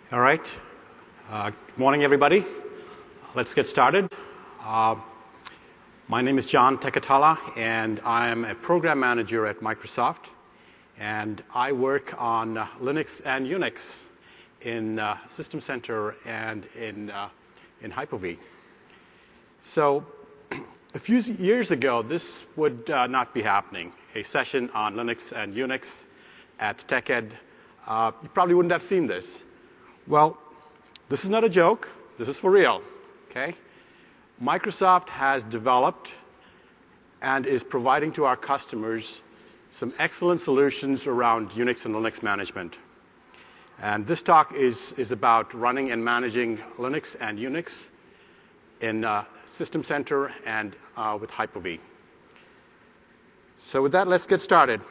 All right. Good morning, everybody. Let's get started. My name is John Tekatala, and I am a program manager at Microsoft. And I work on Linux and Unix in System Center and in Hyper-V. So a few years ago, this would not be happening. A session on Linux and Unix at TechEd. You probably wouldn't have seen this. Well, this is not a joke. This is for real. Okay? Microsoft has developed and is providing to our customers some excellent solutions around Unix and Linux management. And this talk is about running and managing Linux and Unix in System Center and with Hyper-V. So with that, let's get started.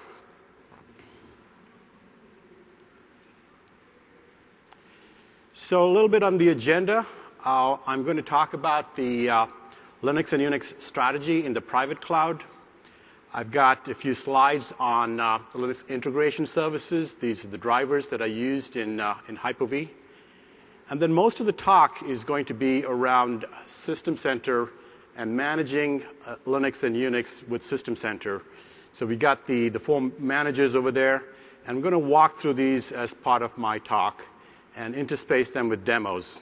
So a little bit on the agenda. I'm going to talk about the Linux and Unix strategy in the private cloud. I've got a few slides on Linux integration services. These are the drivers that are used in Hyper-V. And then most of the talk is going to be around System Center and managing Linux and Unix with System Center. So we got the four managers over there. And I'm going to walk through these as part of my talk and interspace them with demos.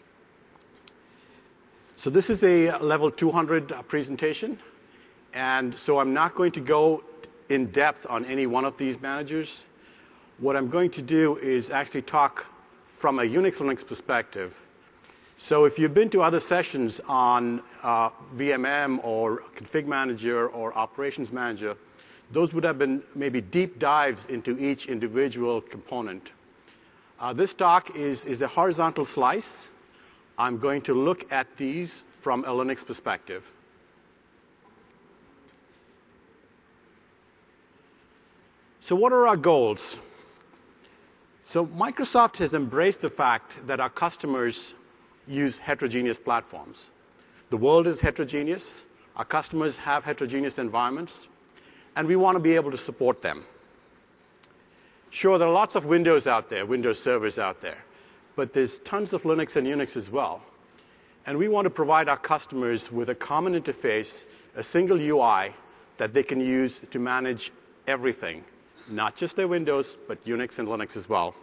So this is a level 200 presentation. And so I'm not going to go in depth on any one of these managers. What I'm going to do is actually talk from a Unix Linux perspective. So if you've been to other sessions on VMM or Config Manager or Operations Manager, those would have been maybe deep dives into each individual component. This talk is a horizontal slice. I'm going to look at these from a Linux perspective. So what are our goals? So Microsoft has embraced the fact that our customers use heterogeneous platforms. The world is heterogeneous. Our customers have heterogeneous environments. And we want to be able to support them. Sure, there are lots of Windows out there, Windows servers out there. But there's tons of Linux and Unix as well. And we want to provide our customers with a common interface, a single UI that they can use to manage everything. Not just their Windows, but Unix and Linux as well.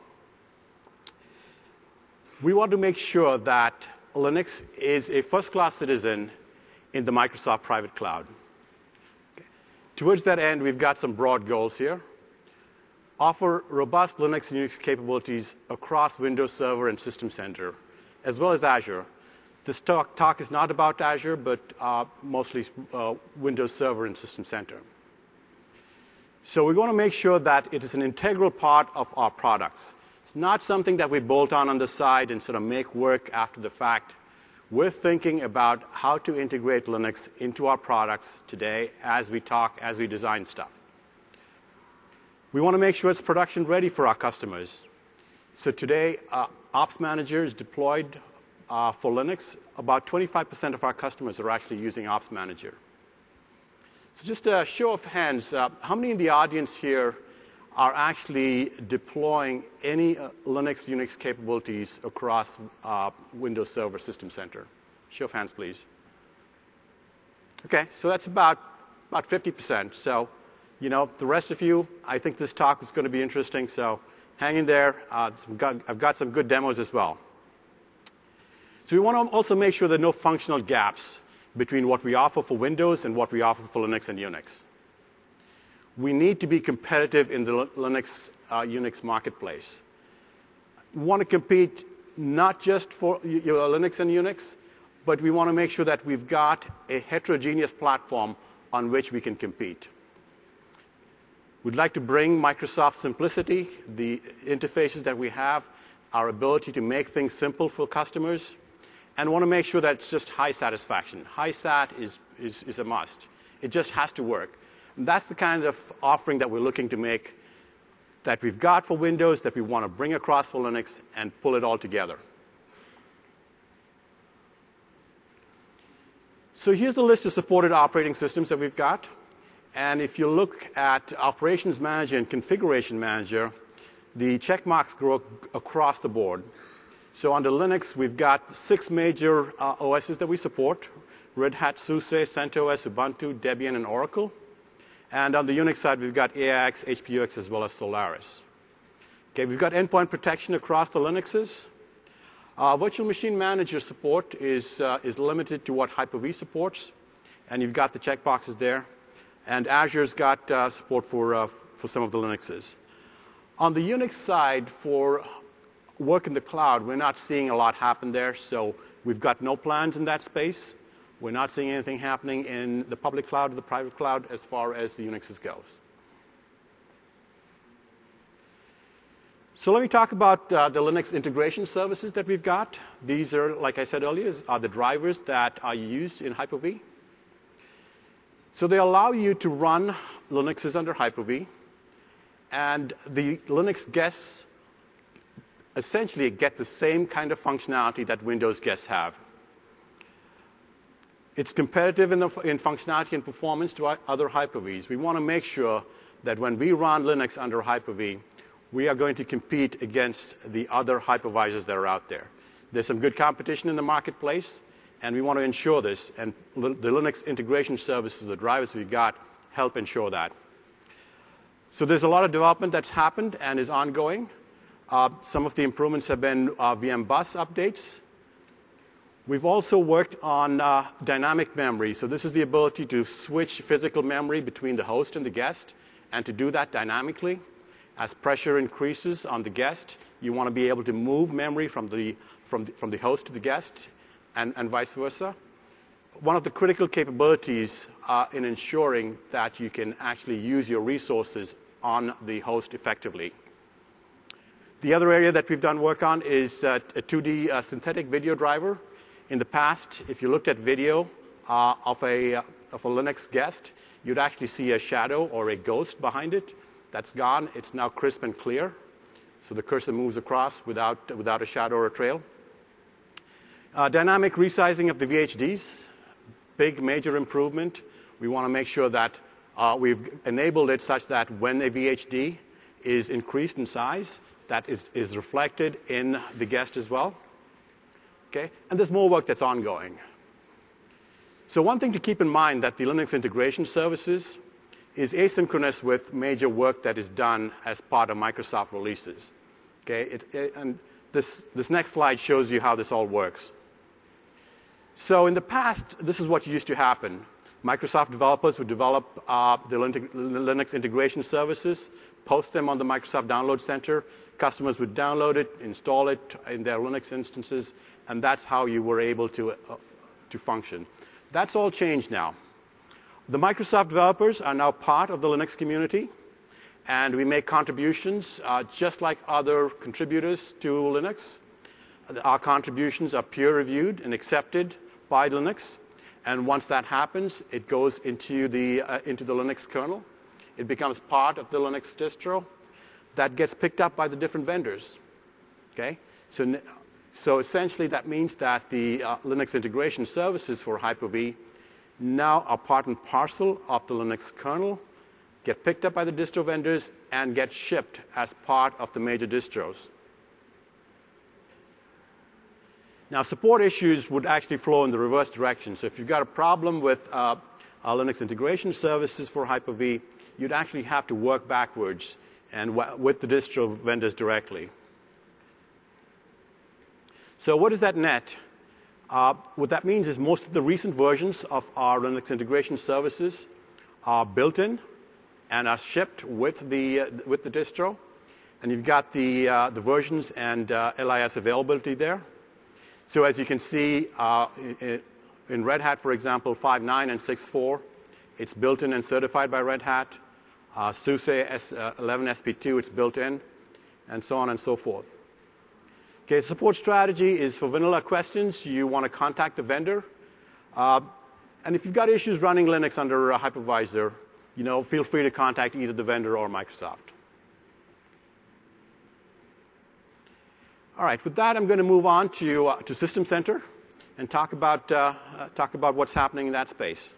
We want to make sure that Linux is a first-class citizen in the Microsoft private cloud. Okay. Towards that end, we've got some broad goals here. Offer robust Linux and Unix capabilities across Windows Server and System Center, as well as Azure. This talk is not about Azure, but mostly Windows Server and System Center. So we want to make sure that it is an integral part of our products. It's not something that we bolt on the side and sort of make work after the fact. We're thinking about how to integrate Linux into our products today as we talk, as we design stuff. We want to make sure it's production ready for our customers. So today, Ops Manager is deployed for Linux. About 25% of our customers are actually using Ops Manager. So just a show of hands, how many in the audience here are actually deploying any Linux, Unix capabilities across Windows Server System Center? Show of hands, please. OK, so that's about 50%. So, you know, the rest of you, I think this talk is going to be interesting. So hang in there. I've got some good demos as well. So we want to also make sure there are no functional gaps between what we offer for Windows and what we offer for Linux and Unix. We need to be competitive in the Linux, Unix marketplace. We want to compete not just for Linux and Unix, but we want to make sure that we've got a heterogeneous platform on which we can compete. We'd like to bring Microsoft simplicity, the interfaces that we have, our ability to make things simple for customers, and want to make sure that it's just high satisfaction. High sat is a must. It just has to work. And that's the kind of offering that we're looking to make that we've got for Windows, that we want to bring across for Linux and pull it all together. So here's the list of supported operating systems that we've got. And if you look at Operations Manager and Configuration Manager, the check marks grow across the board. So under Linux, we've got 6 major OSs that we support: Red Hat, SUSE, CentOS, Ubuntu, Debian, and Oracle. And on the Unix side, we've got AIX, HPUX, as well as Solaris. Okay, we've got endpoint protection across the Linuxes. Virtual Machine Manager support is limited to what Hyper-V supports, and you've got the checkboxes there. And Azure's got support for some of the Linuxes. On the Unix side, for work in the cloud, we're not seeing a lot happen there, so we've got no plans in that space. We're not seeing anything happening in the public cloud or the private cloud as far as the Unixes goes. So let me talk about the Linux integration services that we've got. These are, like I said earlier, are the drivers that are used in Hyper-V. So they allow you to run Linuxes under Hyper-V, and the Linux guests essentially get the same kind of functionality that Windows guests have. It's competitive in functionality and performance to other Hyper-Vs. We want to make sure that when we run Linux under Hyper-V, we are going to compete against the other hypervisors that are out there. There's some good competition in the marketplace, and we want to ensure this. And the Linux integration services, the drivers we've got, help ensure that. So there's a lot of development that's happened and is ongoing. Some of the improvements have been VM bus updates. We've also worked on dynamic memory. So this is the ability to switch physical memory between the host and the guest, and to do that dynamically. As pressure increases on the guest, you want to be able to move memory from the host to the guest, and vice versa. One of the critical capabilities in ensuring that you can actually use your resources on the host effectively. The other area that we've done work on is a 2D synthetic video driver. In the past, if you looked at video of a Linux guest, you'd actually see a shadow or a ghost behind it. That's gone. It's now crisp and clear. So the cursor moves across without a shadow or a trail. Dynamic resizing of the VHDs, big major improvement. We want to make sure that we've enabled it such that when a VHD is increased in size, that is reflected in the guest as well. Okay? And there's more work that's ongoing. So one thing to keep in mind that the Linux integration services is asynchronous with major work that is done as part of Microsoft releases. Okay? And this next slide shows you how this all works. So in the past, this is what used to happen. Microsoft developers would develop the Linux integration services, post them on the Microsoft Download Center. Customers would download it, install it in their Linux instances, and that's how you were able to function. That's all changed now. The Microsoft developers are now part of the Linux community, and we make contributions just like other contributors to Linux. Our contributions are peer-reviewed and accepted by Linux, and once that happens, it goes into the Linux kernel. It becomes part of the Linux distro. That gets picked up by the different vendors. Okay? So essentially, that means that the Linux integration services for Hyper-V now are part and parcel of the Linux kernel, get picked up by the distro vendors, and get shipped as part of the major distros. Now, support issues would actually flow in the reverse direction. So if you've got a problem with Linux integration services for Hyper-V, you'd actually have to work backwards and with the distro vendors directly. So what does that net? What that means is most of the recent versions of our Linux integration services are built in and are shipped with the distro. And you've got the versions and LIS availability there. So as you can see, in Red Hat, for example, 5.9 and 6.4, it's built in and certified by Red Hat. SUSE 11 SP2, it's built in, and so on and so forth. Okay, support strategy is for vanilla questions. You want to contact the vendor. And if you've got issues running Linux under a hypervisor, feel free to contact either the vendor or Microsoft. All right, with that, I'm going to move on to System Center and talk about what's happening in that space.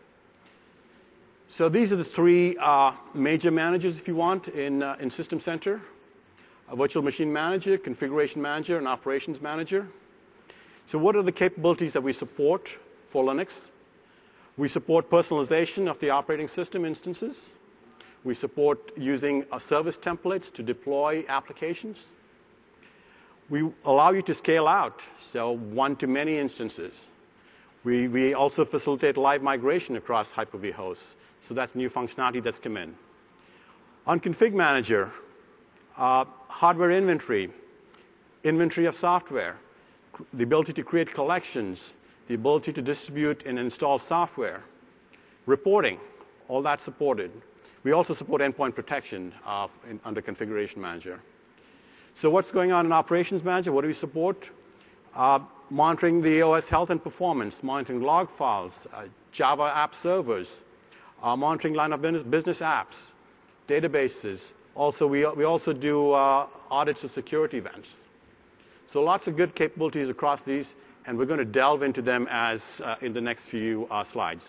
So these are the 3 major managers, if you want, in System Center. a virtual machine manager, configuration manager, and operations manager. So what are the capabilities that we support for Linux? We support personalization of the operating system instances. We support using service templates to deploy applications. We allow you to scale out, so one-to-many instances. We also facilitate live migration across Hyper-V hosts. So that's new functionality that's come in. On Config Manager, hardware inventory, inventory of software, the ability to create collections, the ability to distribute and install software, reporting, all that's supported. We also support endpoint protection under Configuration Manager. So what's going on in Operations Manager? What do we support? Monitoring the OS health and performance, monitoring log files, Java app servers, monitoring line of business apps, databases. Also, we also do audits of security events. So lots of good capabilities across these, and we're going to delve into them as in the next few slides.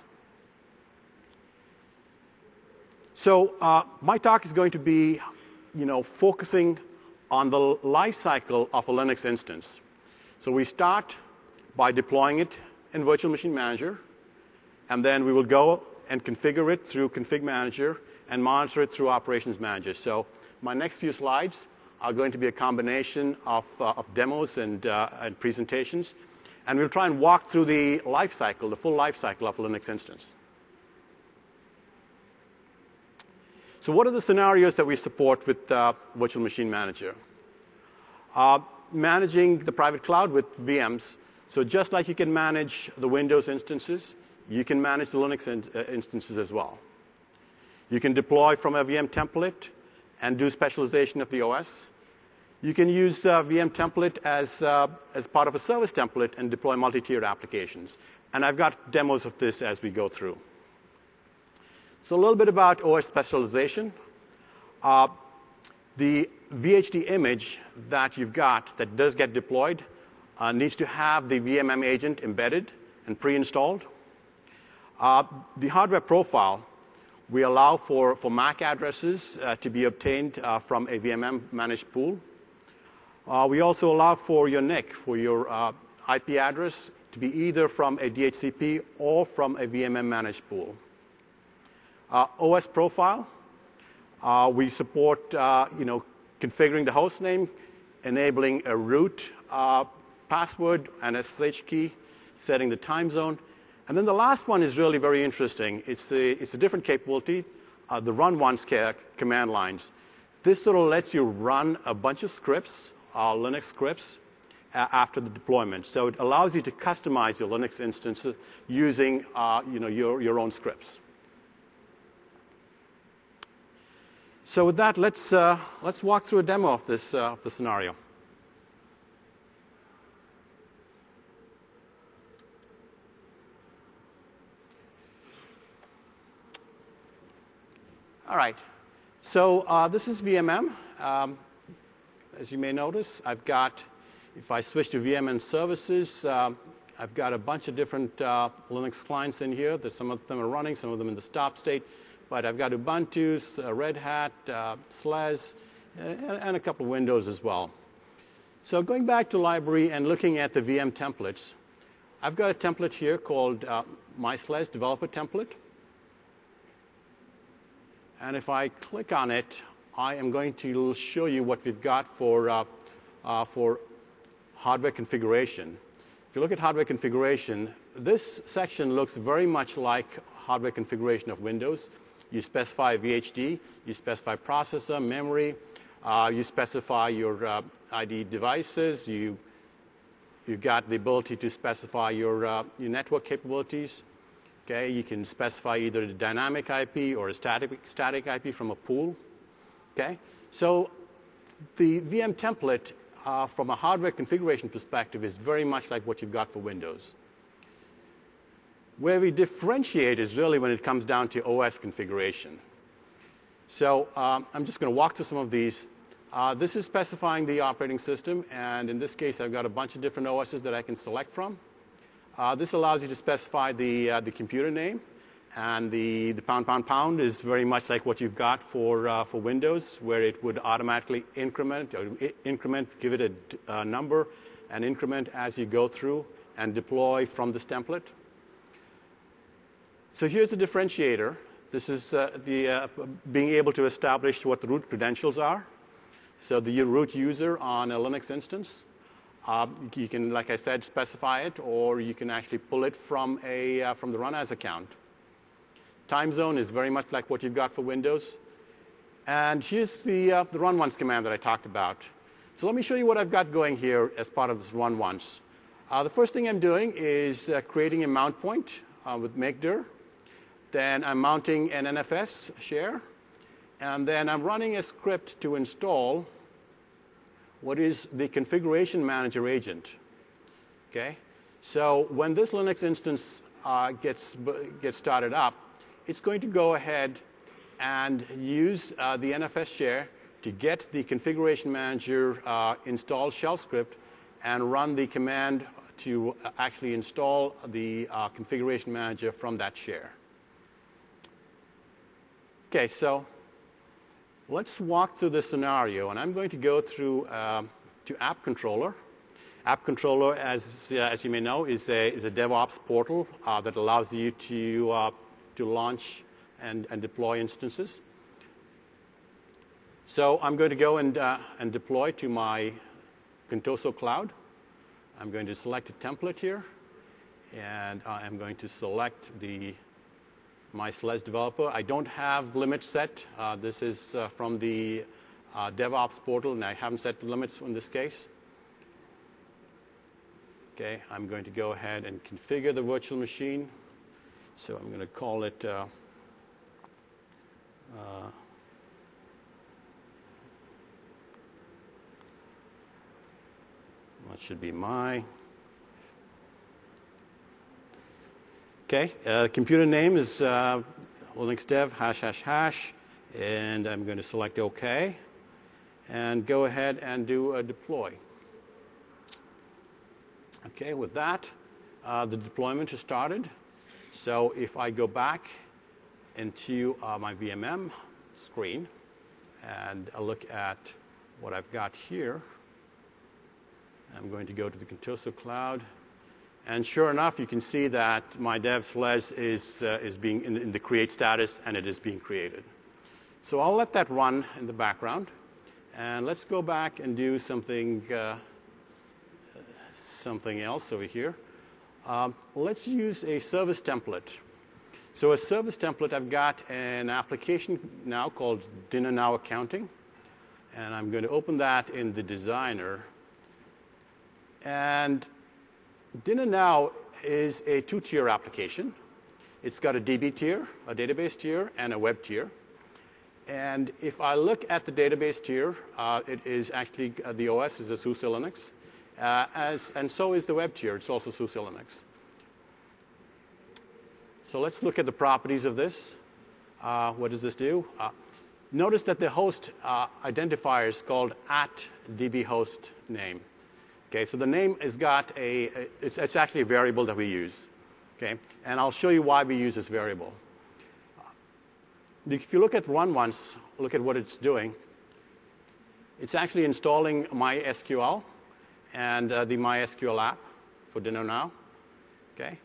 So my talk is going to be, focusing on the life cycle of a Linux instance. So we start by deploying it in Virtual Machine Manager, and then we will go and configure it through Config Manager and monitor it through Operations Manager. So my next few slides are going to be a combination of demos and presentations, and we'll try and walk through the life cycle, the full life cycle of a Linux instance. So what are the scenarios that we support with Virtual Machine Manager? Managing the private cloud with VMs. So just like you can manage the Windows instances, you can manage the Linux instances as well. You can deploy from a VM template and do specialization of the OS. You can use VM template as part of a service template and deploy multi-tiered applications. And I've got demos of this as we go through. So a little bit about OS specialization. The VHD image that you've got that does get deployed needs to have the VMM agent embedded and pre-installed. The hardware profile, we allow for MAC addresses to be obtained from a VMM managed pool. We also allow for your NIC, for your IP address, to be either from a DHCP or from a VMM managed pool. OS profile, we support configuring the host name, enabling a root password and SSH key, setting the time zone. And then the last one is really very interesting. It's a different capability, the run once command lines. This sort of lets you run a bunch of scripts, Linux scripts, after the deployment. So it allows you to customize your Linux instance using your own scripts. So with that, let's walk through a demo of this of the scenario. All right. So this is VMM. As you may notice, I've got, if I switch to VMM services, I've got a bunch of different Linux clients in here. Some of them are running, some of them in the stop state. But I've got Ubuntu, Red Hat, SLES, and a couple of Windows as well. So going back to library and looking at the VM templates, I've got a template here called MySLES developer template. And if I click on it, I am going to show you what we've got for hardware configuration. If you look at hardware configuration, this section looks very much like hardware configuration of Windows. You specify VHD, you specify processor, memory, you specify your ID devices, you've got the ability to specify your network capabilities. Okay, you can specify either a dynamic IP or a static IP from a pool. Okay, so the VM template from a hardware configuration perspective is very much like what you've got for Windows. Where we differentiate is really when it comes down to OS configuration. So I'm just going to walk through some of these. This is specifying the operating system, and in this case, I've got a bunch of different OSs that I can select from. This allows you to specify the computer name And the pound, pound, pound is very much like what you've got for Windows, where it would automatically increment, give it a number, and increment as you go through and deploy from this template. So here's the differentiator. This is being able to establish what the root credentials are. So the root user on a Linux instance, you can, like I said, specify it, or you can actually pull it from the run as account. Time zone is very much like what you've got for Windows. And here's the run once command that I talked about. So let me show you what I've got going here as part of this run once. The first thing I'm doing is creating a mount point with makedir. Then I'm mounting an NFS share. And then I'm running a script to install what is the configuration manager agent. Okay? So when this Linux instance gets started up, it's going to go ahead and use the NFS share to get the configuration manager install shell script and run the command to actually install the configuration manager from that share. Okay, so let's walk through this scenario, and I'm going to go through to App Controller. App Controller, as you may know, is a DevOps portal that allows you to launch and deploy instances. So I'm going to go and deploy to my Contoso Cloud. I'm going to select a template here, and I'm going to select my Celeste developer. I don't have limits set. This is from the DevOps portal, and I haven't set the limits in this case. Okay, I'm going to go ahead and configure the virtual machine. So I'm going to call it that should be my. Okay, computer name is Linux dev ###, and I'm going to select OK, and go ahead and do a deploy. Okay, with that, the deployment has started. So if I go back into my VMM screen and I look at what I've got here, I'm going to go to the Contoso Cloud. And sure enough, you can see that my dev Celeste is being in the create status, and it is being created. So I'll let that run in the background. And let's go back and do something else over here. Let's use a service template. So a service template, I've got an application now called Dinner Now Accounting. And I'm going to open that in the designer. And Dinner Now is a two-tier application. It's got a DB tier, a database tier, and a web tier. And if I look at the database tier, it is actually, the OS is a SUSE Linux. And so is the web tier. It's also SUSE Linux. So let's look at the properties of this. What does this do? Notice that the host identifier is called @dbhostname. Okay, so the name has got it's actually a variable that we use. Okay, and I'll show you why we use this variable. If you look at run once, look at what it's doing. It's actually installing MySQL and the MySQL app for Dinner Now. Okay.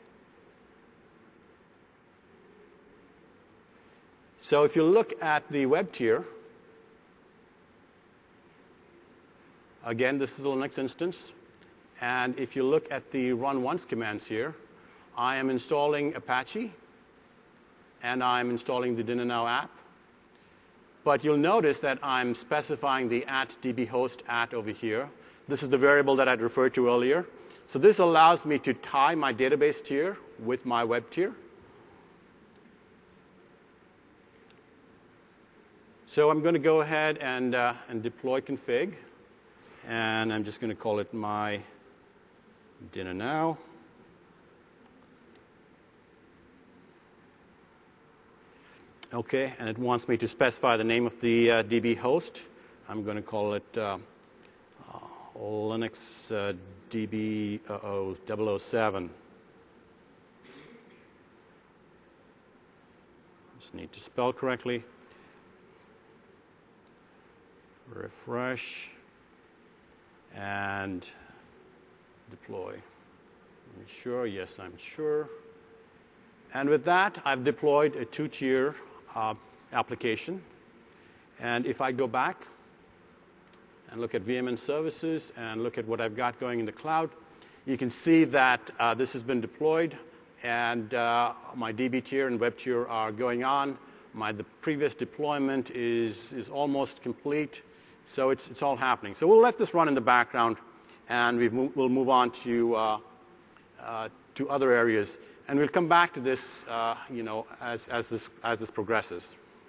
So if you look at the web tier, again, this is a Linux instance. And if you look at the run once commands here, I am installing Apache, and I'm installing the Dinner Now app. But you'll notice that I'm specifying the @dbhost over here. This is the variable that I'd referred to earlier. So this allows me to tie my database tier with my web tier. So I'm going to go ahead and deploy config. And I'm just going to call it my Dinner Now. Okay, and it wants me to specify the name of the DB host. I'm going to call it Linux DB 007. just need to spell correctly. Refresh and deploy. I'm sure, yes, I'm sure. And with that, I've deployed a 2-tier application. And if I go back and look at VMM services and look at what I've got going in the cloud, you can see that this has been deployed, and my DB tier and web tier are going on. The previous deployment is almost complete, so it's all happening. So we'll let this run in the background, and we'll move on to other areas. And we'll come back to this, as this progresses.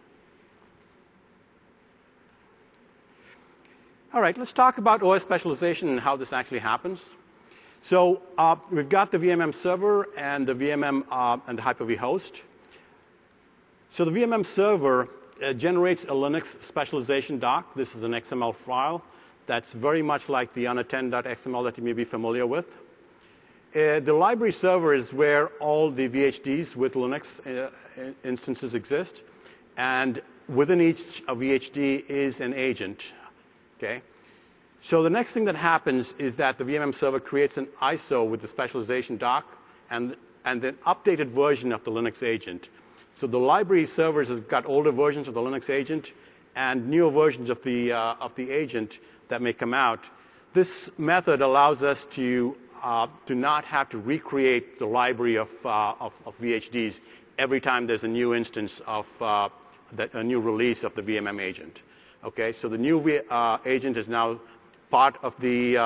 All right, let's talk about OS specialization and how this actually happens. So we've got the VMM server and the VMM and the Hyper-V host. So the VMM server generates a Linux specialization doc. This is an XML file that's very much like the unattend.xml that you may be familiar with. The library server is where all the VHDs with Linux instances exist. And within each VHD is an agent. Okay? So the next thing that happens is that the VMM server creates an ISO with the specialization doc and an updated version of the Linux agent. So the library servers have got older versions of the Linux agent and newer versions of the agent that may come out. This method allows us to not have to recreate the library of VHDs every time there's a new instance of a new release of the VMM agent. Okay, so the new agent is now part of the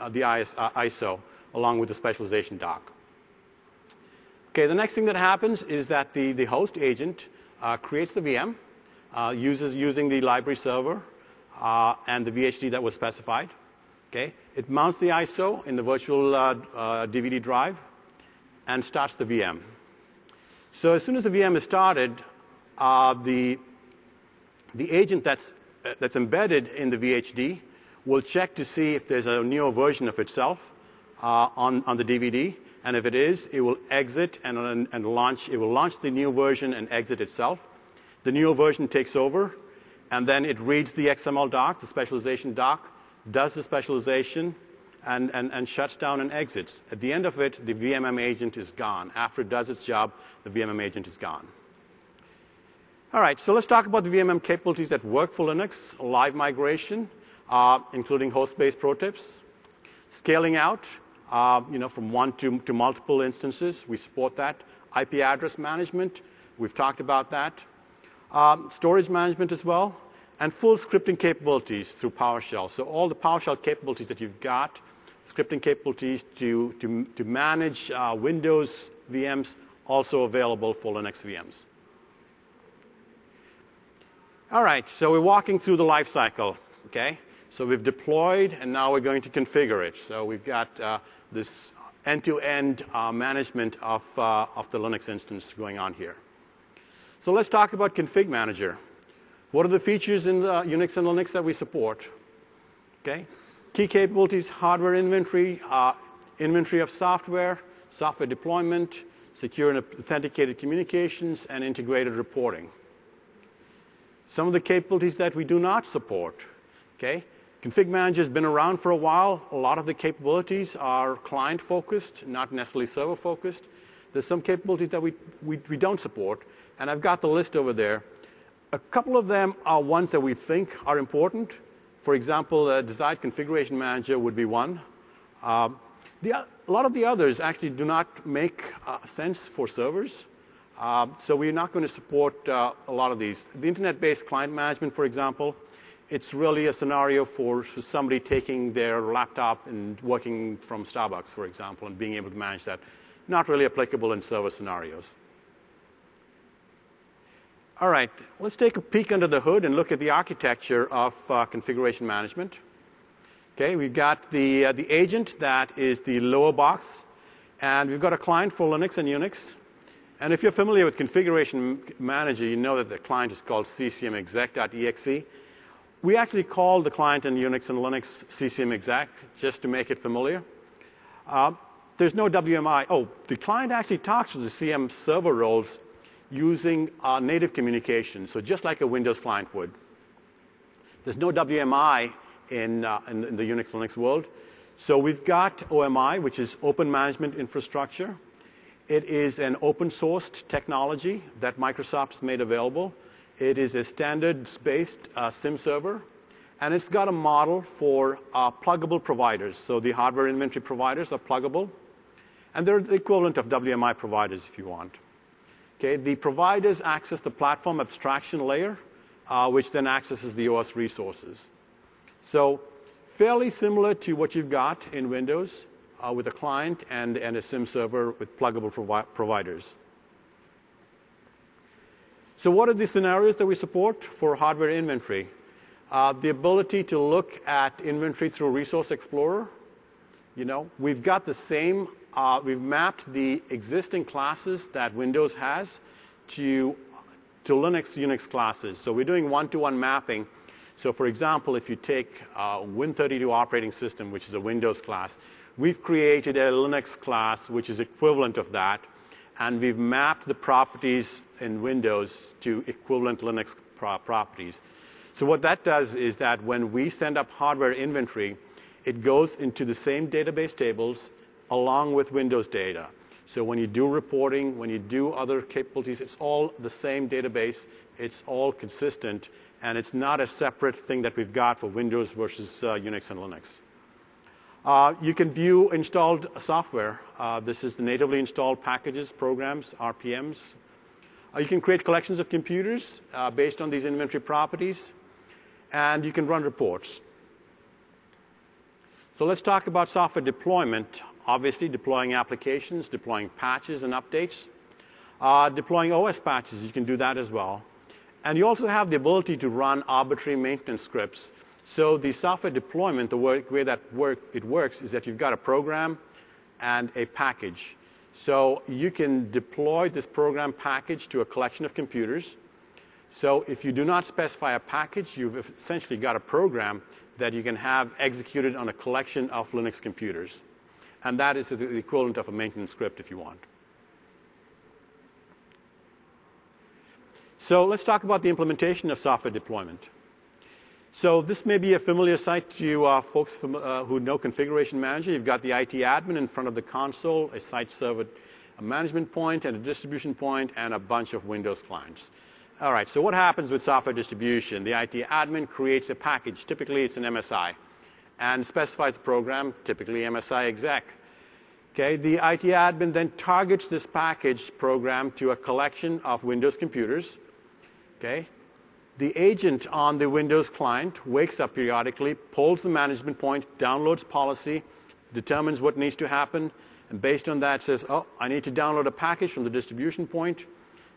ISO along with the specialization doc. Okay, the next thing that happens is that the host agent creates the VM using the library server and the VHD that was specified. Okay, it mounts the ISO in the virtual DVD drive and starts the VM. So as soon as the VM is started, the agent that's embedded in the VHD will check to see if there's a newer version of itself on the DVD. And if it is, it will exit and launch. It will launch the new version and exit itself. The newer version takes over, and then it reads the XML doc, the specialization doc, does the specialization, and shuts down and exits. At the end of it, the VMM agent is gone. After it does its job, the VMM agent is gone. All right, so let's talk about the VMM capabilities that work for Linux. Live migration, including host-based pro tips. Scaling out, from one to multiple instances. We support that. IP address management, we've talked about that. Storage management as well. And full scripting capabilities through PowerShell. So all the PowerShell capabilities that you've got, scripting capabilities to manage Windows VMs, also available for Linux VMs. All right, so we're walking through the life cycle, okay? So we've deployed, and now we're going to configure it. So we've got this end-to-end management of the Linux instance going on here. So let's talk about Config Manager. What are the features in Unix and Linux that we support? Okay, key capabilities: hardware inventory, inventory of software, software deployment, secure and authenticated communications, and integrated reporting. Some of the capabilities that we do not support. Okay, Config Manager has been around for a while. A lot of the capabilities are client-focused, not necessarily server-focused. There's some capabilities that we don't support, and I've got the list over there. A couple of them are ones that we think are important. For example, a desired configuration manager would be one. A lot of the others actually do not make sense for servers. So we're not going to support a lot of these. The internet-based client management, for example, it's really a scenario for somebody taking their laptop and working from Starbucks, for example, and being able to manage that. Not really applicable in server scenarios. All right, let's take a peek under the hood and look at the architecture of configuration management. Okay, we've got the agent that is the lower box, and we've got a client for Linux and Unix. And if you're familiar with Configuration Manager, you know that the client is called ccmexec.exe. We actually call the client in Unix and Linux ccmexec just to make it familiar. There's no WMI. Oh, the client actually talks to the CM server roles using native communication, so just like a Windows client would. There's no WMI in the Unix Linux world. So we've got OMI, which is Open Management Infrastructure. It is an open-sourced technology that Microsoft has made available. It is a standards-based SIM server, and it's got a model for pluggable providers. So the hardware inventory providers are pluggable, and they're the equivalent of WMI providers if you want. Okay, the providers access the platform abstraction layer, which then accesses the OS resources. So fairly similar to what you've got in Windows with a client and a SIM server with pluggable providers. So what are the scenarios that we support for hardware inventory? The ability to look at inventory through Resource Explorer. We've got the same, we've mapped the existing classes that Windows has to Linux Unix classes. So we're doing one-to-one mapping. So for example, if you take Win32 operating system, which is a Windows class, we've created a Linux class which is equivalent of that, and we've mapped the properties in Windows to equivalent Linux properties. So what that does is that when we send up hardware inventory, it goes into the same database tables along with Windows data. So when you do reporting, when you do other capabilities, it's all the same database. It's all consistent, and it's not a separate thing that we've got for Windows versus Unix and Linux. You can view installed software. This is the natively installed packages, programs, RPMs. You can create collections of computers based on these inventory properties, and you can run reports. So let's talk about software deployment. Obviously, deploying applications, deploying patches and updates. Deploying OS patches, you can do that as well. And you also have the ability to run arbitrary maintenance scripts. So the software deployment, the way that it works is that you've got a program and a package. So you can deploy this program package to a collection of computers. So if you do not specify a package, you've essentially got a program that you can have executed on a collection of Linux computers. And that is the equivalent of a maintenance script if you want. So let's talk about the implementation of software deployment. So this may be a familiar sight to you folks who know Configuration Manager. You've got the IT admin in front of the console, a site server, a management point, and a distribution point, and a bunch of Windows clients. All right, so what happens with software distribution? The IT admin creates a package. Typically, it's an MSI, and specifies the program, typically MSI exec. Okay, the IT admin then targets this package program to a collection of Windows computers. Okay, the agent on the Windows client wakes up periodically, polls the management point, downloads policy, determines what needs to happen, and based on that says, oh, I need to download a package from the distribution point.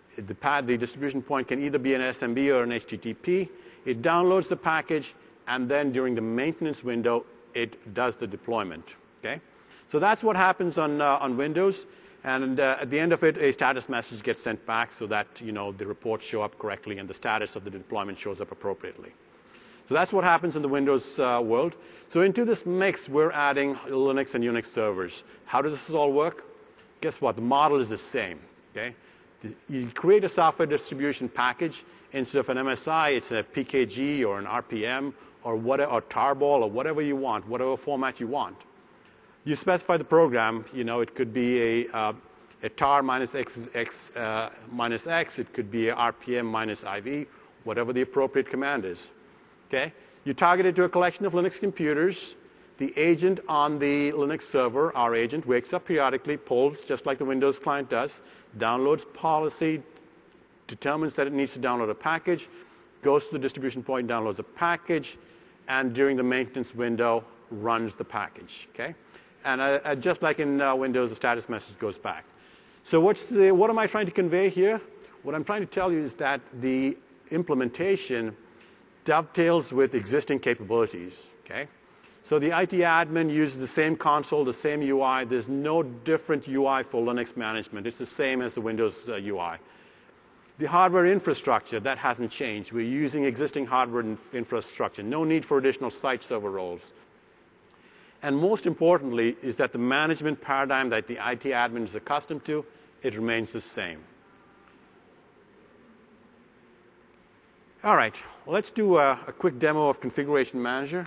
The distribution point can either be an SMB or an HTTP. It downloads the package, and then during the maintenance window, it does the deployment. Okay? So that's what happens on Windows. And at the end of it, a status message gets sent back so that the reports show up correctly and the status of the deployment shows up appropriately. So that's what happens in the Windows world. So into this mix, we're adding Linux and Unix servers. How does this all work? Guess what? The model is the same. Okay? You create a software distribution package. Instead of an MSI, it's a PKG or an RPM or tarball or whatever you want, whatever format you want. You specify the program. It could be a tar minus x minus x. It could be a RPM minus IV, whatever the appropriate command is. Okay? You target it to a collection of Linux computers. The agent on the Linux server, our agent, wakes up periodically, polls just like the Windows client does, downloads policy, determines that it needs to download a package, goes to the distribution point, downloads a package, and during the maintenance window, runs the package. Okay? And just like in Windows, the status message goes back. So what am I trying to convey here? What I'm trying to tell you is that the implementation dovetails with existing capabilities. Okay? So the IT admin uses the same console, the same UI. There's no different UI for Linux management. It's the same as the Windows UI. The hardware infrastructure, that hasn't changed. We're using existing hardware infrastructure. No need for additional site server roles. And most importantly is that the management paradigm that the IT admin is accustomed to, it remains the same. All right, well, let's do a quick demo of Configuration Manager.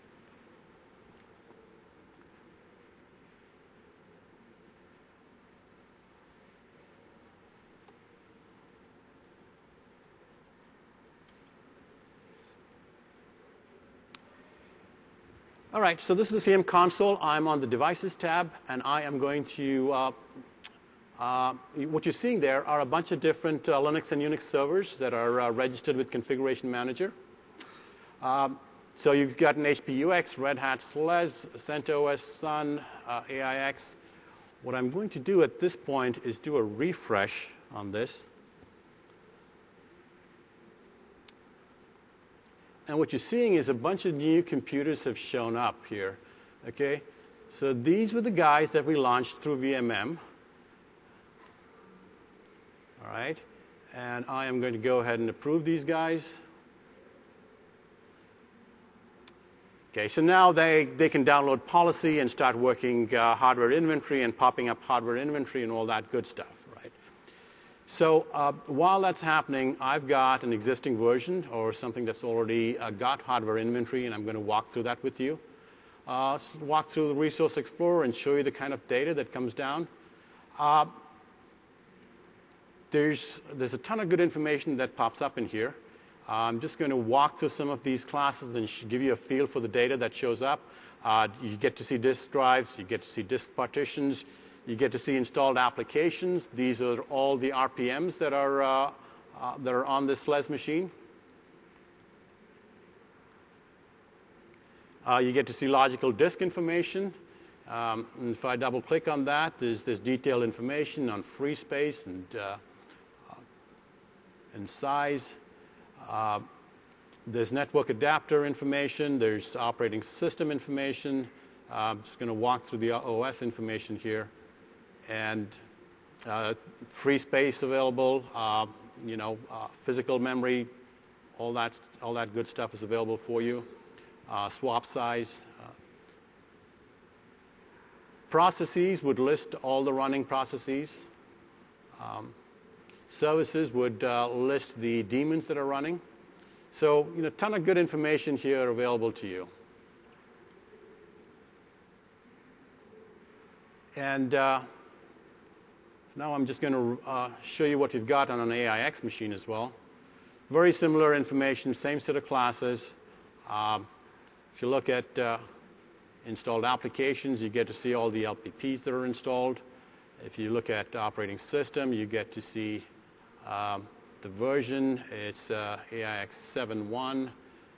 All right, so this is the CM console. I'm on the Devices tab, and I am going to, what you're seeing there are a bunch of different Linux and Unix servers that are registered with Configuration Manager. So you've got an HP UX, Red Hat SLES, CentOS, Sun, AIX. What I'm going to do at this point is do a refresh on this. And what you're seeing is a bunch of new computers have shown up here. Okay? So these were the guys that we launched through VMM. All right? And I am going to go ahead and approve these guys. Okay, so now they can download policy and start working hardware inventory and popping up hardware inventory and all that good stuff. So while that's happening, I've got an existing version or something that's already got hardware inventory, and I'm going to walk through that with you. Walk through the Resource Explorer and show you the kind of data that comes down. There's a ton of good information that pops up in here. I'm just going to walk through some of these classes and give you a feel for the data that shows up. You get to see disk drives. You get to see disk partitions. You get to see installed applications. These are all the RPMs that are on this SLES machine. You get to see logical disk information. And if I double-click on that, there's detailed information on free space and size. There's network adapter information. There's operating system information. I'm just going to walk through the OS information here. And free space available, physical memory, all that good stuff is available for you. Swap size. Processes would list all the running processes. Services would list the daemons that are running. So, a ton of good information here available to you. And now I'm just going to show you what you've got on an AIX machine as well. Very similar information, same set of classes. If you look at installed applications, you get to see all the LPPs that are installed. If you look at operating system, you get to see the version. It's AIX 7.1.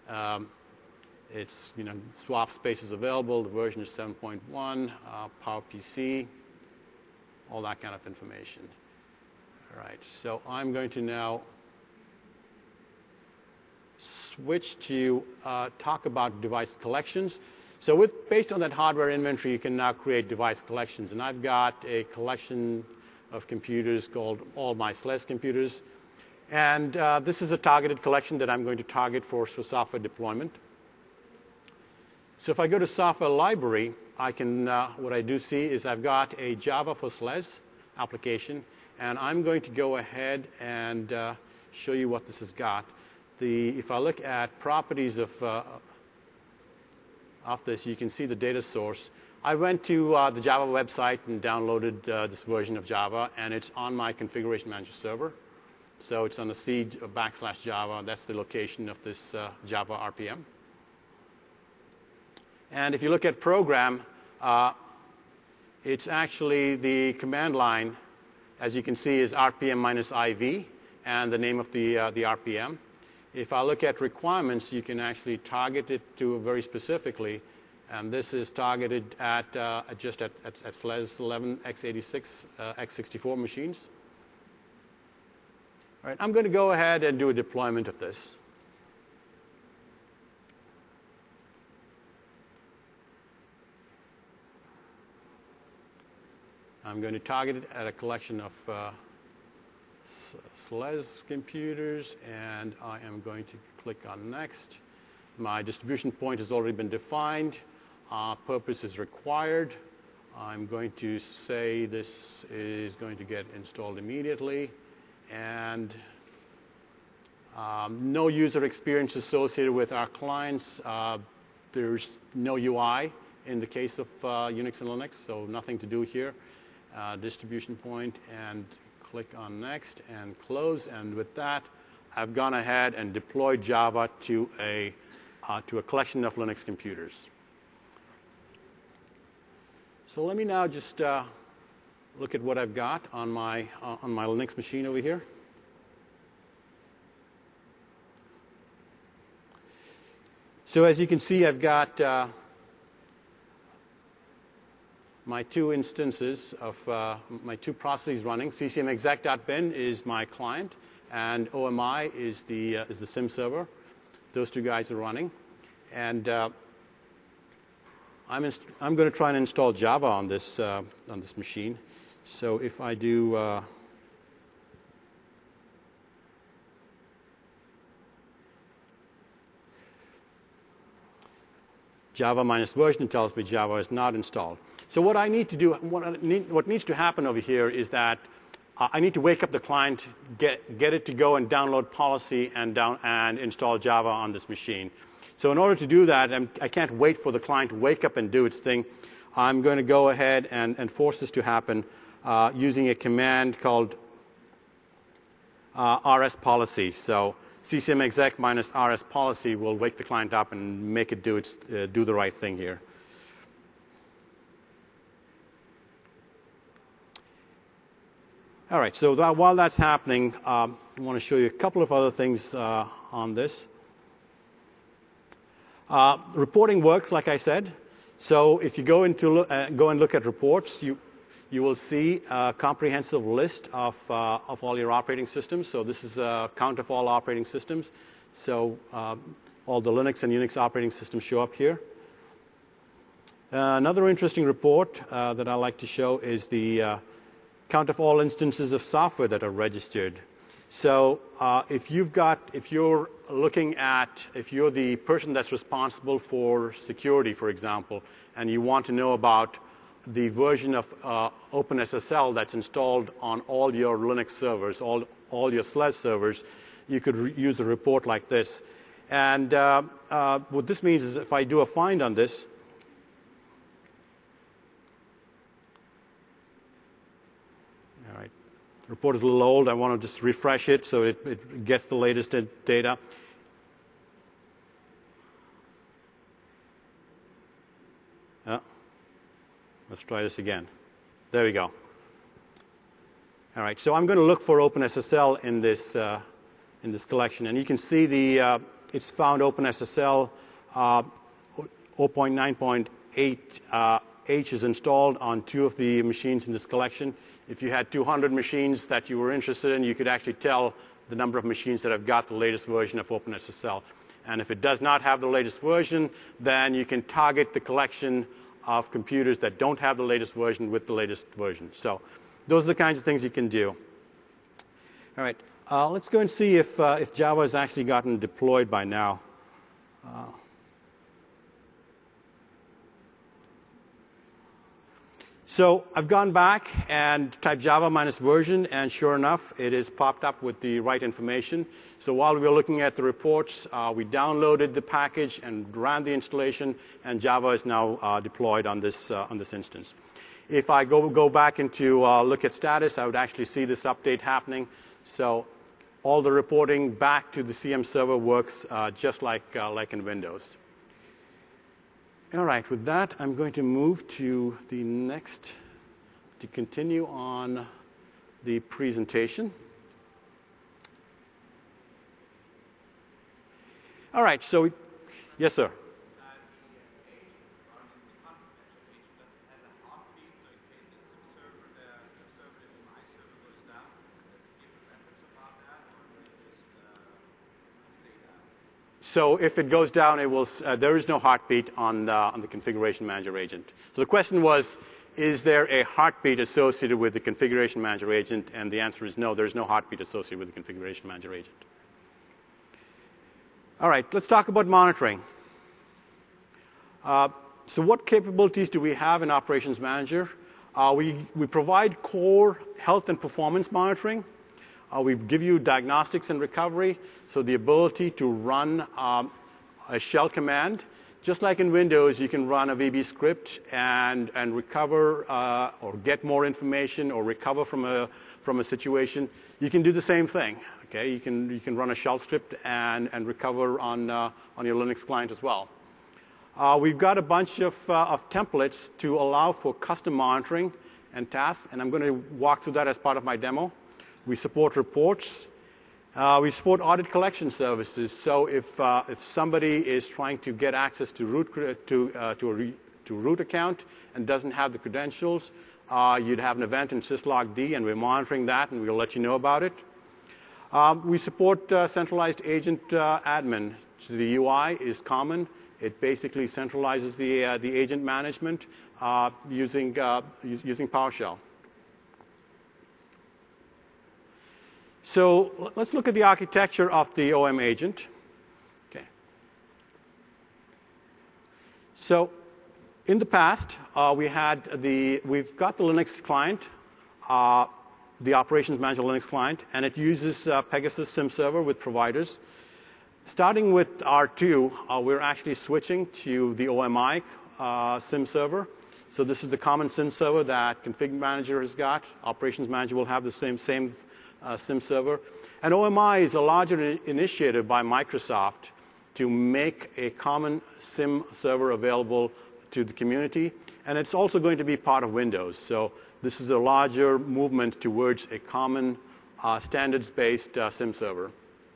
It's, swap space is available. The version is 7.1, PowerPC, all that kind of information. All right, so I'm going to now switch to talk about device collections. So based on that hardware inventory, you can now create device collections. And I've got a collection of computers called All My SLES Computers. And this is a targeted collection that I'm going to target for software deployment. So if I go to software library, I can, what I do see is I've got a Java for SLES application, and I'm going to go ahead and show you what this has got. If I look at properties of this, you can see the data source. I went to the Java website and downloaded this version of Java, and it's on my Configuration Manager server. So it's on the C/Java. That's the location of this Java RPM. And if you look at program, it's actually the command line, as you can see, is RPM minus IV, and the name of the RPM. If I look at requirements, you can actually target it to very specifically, and this is targeted at just at SLES 11, x86, x64 machines. All right, I'm going to go ahead and do a deployment of this. I'm going to target it at a collection of SLES computers, and I am going to click on Next. My distribution point has already been defined. Purpose is required. I'm going to say this is going to get installed immediately, and No user experience associated with our clients. There's no UI in the case of Unix and Linux, so nothing to do here. Distribution point, and click on Next and close. And with that, I've gone ahead and deployed Java to a collection of Linux computers. So let me now just look at what I've got on my Linux machine over here. So as you can see, I've got my two instances of my two processes running. ccmexec.bin is my client, and OMI is the SIM server. Those two guys are running, and I'm going to try and install Java on this machine. So if I do Java minus version, it tells me Java is not installed. So what I need to do, what needs to happen over here is that I need to wake up the client, get it to go and download policy and install Java on this machine. So in order to do that, I can't wait for the client to wake up and do its thing. I'm going to go ahead and force this to happen using a command called rs policy. So ccmexec minus rs policy will wake the client up and make it do the right thing here. All right, so while that's happening, I want to show you a couple of other things on this. Reporting works, like I said. So if you go and look at reports, you will see a comprehensive list of all your operating systems. So this is a count of all operating systems. So all the Linux and Unix operating systems show up here. Another interesting report that I like to show is the count of all instances of software that are registered. So if you're the person that's responsible for security, for example, and you want to know about the version of OpenSSL that's installed on all your Linux servers, all your SLES servers, you could use a report like this. And what this means is if I do a find on this, all right, the report is a little old. I want to just refresh it so it gets the latest data. Let's try this again. There we go. All right, so I'm going to look for OpenSSL in this collection, and you can see it's found OpenSSL 0.9.8 H is installed on 2 of the machines in this collection. If you had 200 machines that you were interested in, you could actually tell the number of machines that have got the latest version of OpenSSL. And if it does not have the latest version, then you can target the collection of computers that don't have the latest version with the latest version. So those are the kinds of things you can do. All right, let's go and see if Java has actually gotten deployed by now. So I've gone back and typed Java minus version, and sure enough, it is popped up with the right information. So while we were looking at the reports, we downloaded the package and ran the installation, and Java is now deployed on this instance. If I go back into look at status, I would actually see this update happening. So all the reporting back to the CM server works just like in Windows. All right, with that, I'm going to move to the next, to continue on the presentation. All right, so, yes, sir. So if it goes down, it will. There is no heartbeat on the configuration manager agent. So the question was, is there a heartbeat associated with the configuration manager agent? And the answer is no. There is no heartbeat associated with the configuration manager agent. All right, let's talk about monitoring. So what capabilities do we have in Operations Manager? We provide core health and performance monitoring. We give you diagnostics and recovery, so the ability to run a shell command. Just like in Windows, you can run a VB script and recover or get more information or recover from a situation. You can do the same thing. Okay, you can run a shell script and recover on your Linux client as well. We've got a bunch of templates to allow for custom monitoring and tasks, and I'm going to walk through that as part of my demo. We support reports. We support audit collection services. So if somebody is trying to get access to root account and doesn't have the credentials, you'd have an event in syslog-d, and we're monitoring that, and we'll let you know about it. We support centralized agent admin. So the UI is common. It basically centralizes the agent management using PowerShell. So let's look at the architecture of the OM agent. Okay. So in the past, we've got the Linux client, the Operations Manager Linux client, and it uses Pegasus SIM server with providers. Starting with R2, we're actually switching to the OMI SIM server. So this is the common SIM server that Config Manager has got. Operations Manager will have the same SIM server. And OMI is a larger initiative by Microsoft to make a common SIM server available to the community. And it's also going to be part of Windows. So this is a larger movement towards a common standards-based SIM server.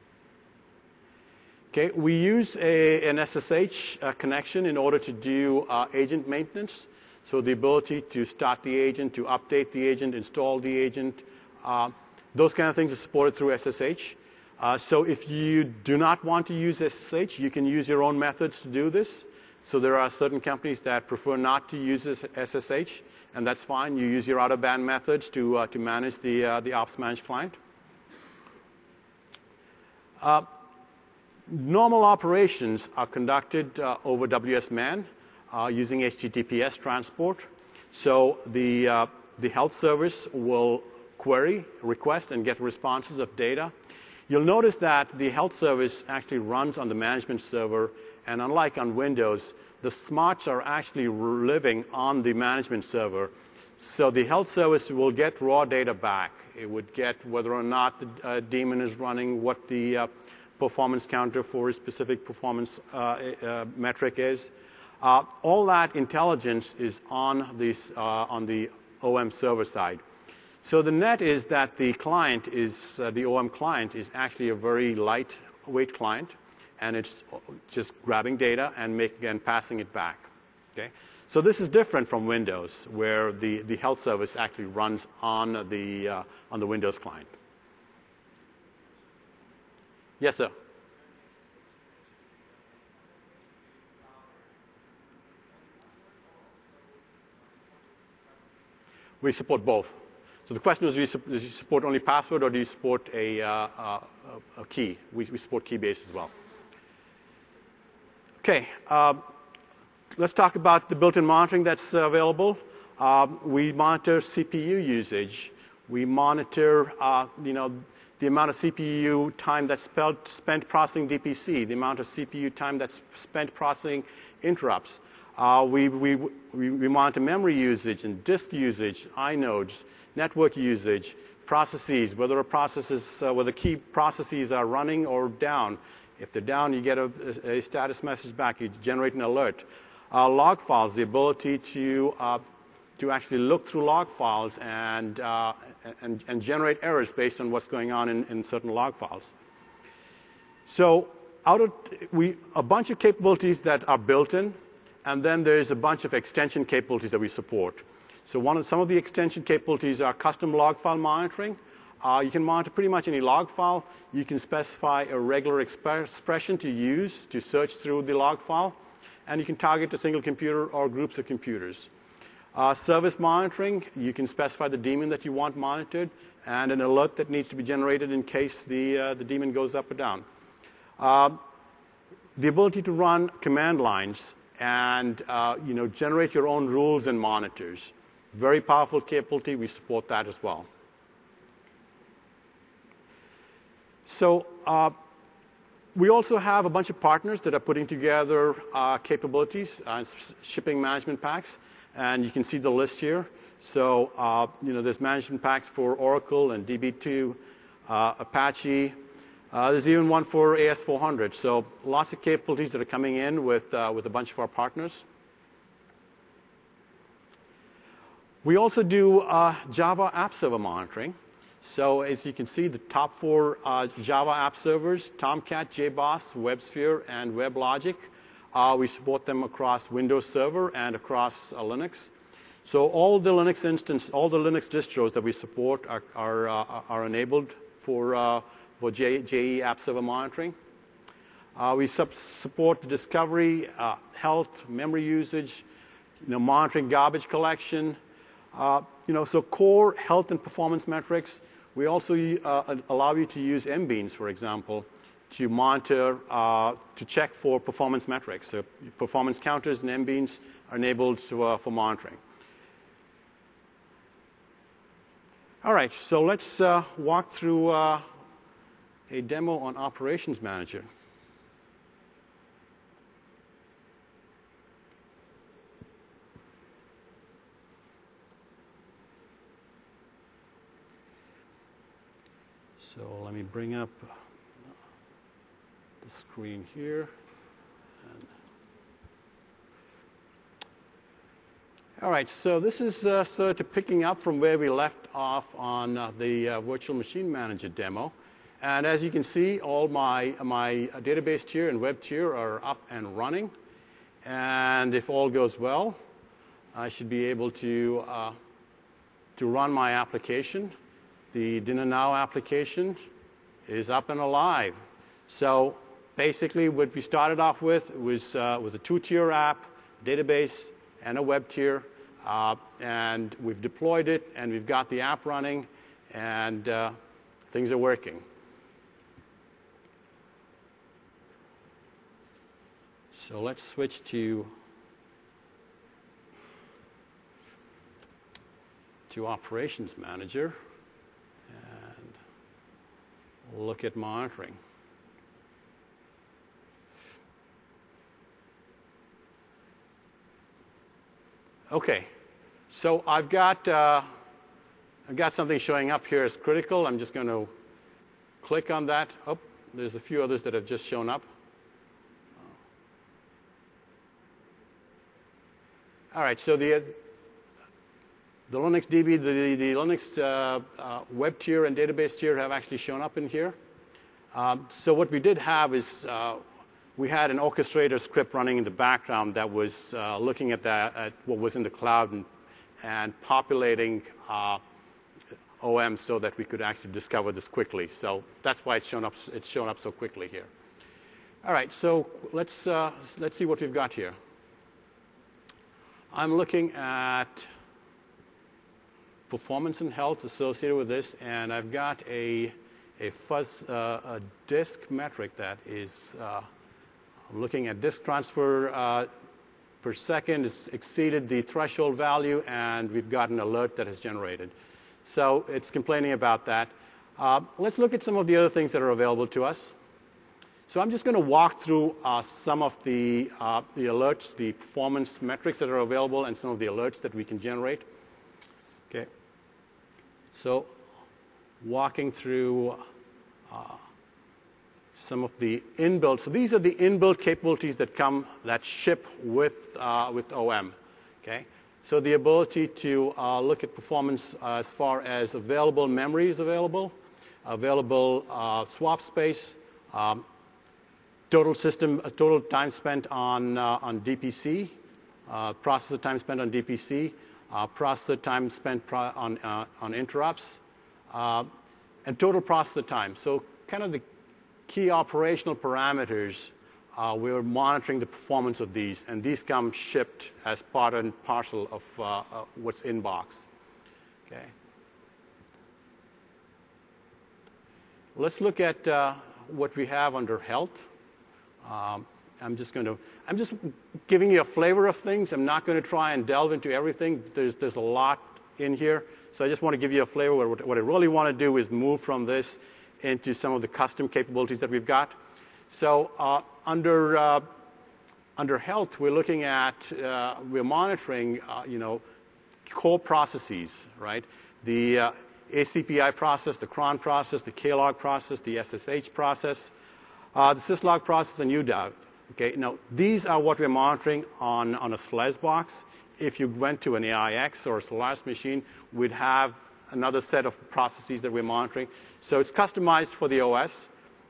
Okay, we use an SSH connection in order to do agent maintenance. So the ability to start the agent, to update the agent, install the agent, those kind of things are supported through SSH. So if you do not want to use SSH, you can use your own methods to do this. So there are certain companies that prefer not to use this SSH, and that's fine. You use your out-of-band methods to manage the Ops Managed client. Normal operations are conducted over WSMAN using HTTPS transport. So the health service will query, request, and get responses of data. You'll notice that the health service actually runs on the management server, and unlike on Windows, the smarts are actually living on the management server. So the health service will get raw data back. It would get whether or not the daemon is running, what the performance counter for a specific performance metric is. All that intelligence is on the OM server side. So the net is that the client is, the OM client is actually a very lightweight client, and it's just grabbing data and passing it back. Okay? So this is different from Windows, where the health service actually runs on the Windows client. Yes, sir. We support both. So the question was, do you support only password, or do you support a key? We support key-based as well. Okay, let's talk about the built-in monitoring that's available. We monitor CPU usage. We monitor, the amount of CPU time that's spent processing DPC, the amount of CPU time that's spent processing interrupts. We monitor memory usage and disk usage, inodes, network usage, processes, whether key processes are running or down. If they're down, you get a status message back. You generate an alert. Log files, the ability to actually look through log files and generate errors based on what's going on in certain log files. So a bunch of capabilities that are built in, and then there's a bunch of extension capabilities that we support. So some of the extension capabilities are custom log file monitoring. You can monitor pretty much any log file. You can specify a regular expression to use to search through the log file. And you can target a single computer or groups of computers. Service monitoring, you can specify the daemon that you want monitored and an alert that needs to be generated in case the daemon goes up or down. The ability to run command lines and generate your own rules and monitors. Very powerful capability. We support that as well. So we also have a bunch of partners that are putting together capabilities and shipping management packs. And you can see the list here. So there's management packs for Oracle and DB2, Apache. There's even one for AS400. So lots of capabilities that are coming in with a bunch of our partners. We also do Java app server monitoring. So as you can see, the top 4 Java app servers, Tomcat, JBoss, WebSphere, and WebLogic. We support them across Windows Server and across Linux. So all the Linux distros that we support are enabled for JE app server monitoring. We support the discovery, health, memory usage, monitoring garbage collection. So core health and performance metrics. We also allow you to use MBeans, for example, to monitor, to check for performance metrics. So performance counters and MBeans are enabled for monitoring. All right, so let's walk through a demo on Operations Manager. So let me bring up the screen here. All right, so this is sort of picking up from where we left off on the Virtual Machine Manager demo. And as you can see, all my database tier and web tier are up and running. And if all goes well, I should be able to run my application. The Dinner Now application is up and alive. So basically what we started off with was a 2-tier app, database, and a web tier. And we've deployed it, and we've got the app running, and things are working. So let's switch to Operations Manager. Look at monitoring. Okay, so I've got something showing up here as critical. I'm just going to click on that. Oh, there's a few others that have just shown up. All right, so the Linux DB, the Linux web tier and database tier have actually shown up in here. So what we did have is we had an orchestrator script running in the background that was looking at what was in the cloud and populating OM so that we could actually discover this quickly. So that's why it's shown up so quickly here. All right, so let's see what we've got here. I'm looking at performance and health associated with this, and I've got a disk metric that is I'm looking at disk transfer per second. It's exceeded the threshold value, and we've got an alert that is generated. So it's complaining about that. Let's look at some of the other things that are available to us. So I'm just going to walk through some of the alerts, the performance metrics that are available, and some of the alerts that we can generate. Okay. So walking through some of the inbuilt. So these are the inbuilt capabilities that ship with OM. Okay. So the ability to look at performance as far as available memory is available swap space, total time spent on DPC, processor time spent on DPC, processor time spent on interrupts, and total processor time. So kind of the key operational parameters, we're monitoring the performance of these, and these come shipped as part and parcel of what's in box. Okay. Let's look at what we have under health. I'm just giving you a flavor of things. I'm not going to try and delve into everything. There's a lot in here. So I just want to give you a flavor. What I really want to do is move from this into some of the custom capabilities that we've got. So under health, we're looking at, we're monitoring, core processes, right? The ACPI process, the cron process, the KLog process, the SSH process, the syslog process, and UDAV. Okay, now these are what we're monitoring on a SLES box. If you went to an AIX or a Solaris machine, we'd have another set of processes that we're monitoring. So it's customized for the OS.